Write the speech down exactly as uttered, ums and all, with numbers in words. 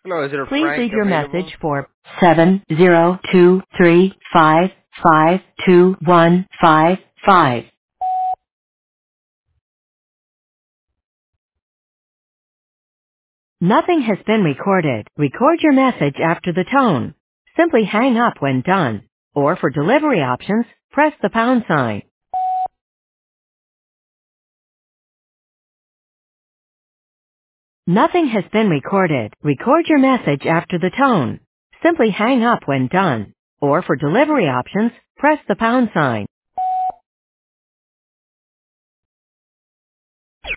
Hello, is there a Please Frank leave your available? message for seven zero two three five five two one five five. Nothing has been recorded. Record your message after the tone. Simply hang up when done. Or for delivery options, press the pound sign. Nothing has been recorded. Record your message after the tone. Simply hang up when done. Or for delivery options, press the pound sign.